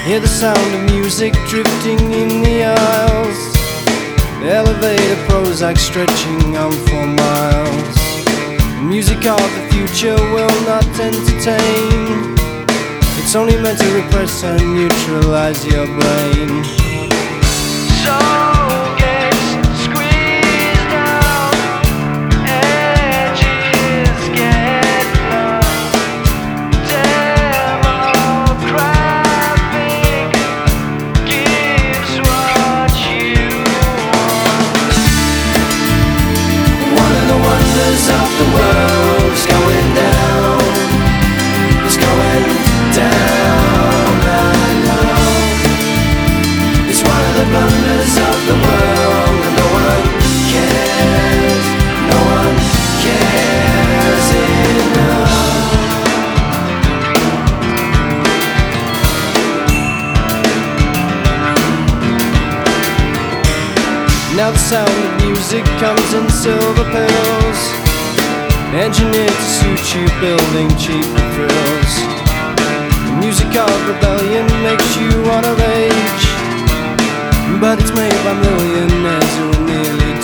Hear the sound of music drifting in the aisles. Elevator Prozac stretching on for miles. Music of the future will not entertain. It's only meant to repress and neutralize your brain. So of the world is going down. It's going down, I know. It's one of the blunders of the world, and no one cares. No one cares enough. Now the sound of music comes in silver pills, engineered to suit you, building cheap thrills. The music of rebellion makes you wanna rage, but it's made by millionaires who are nearly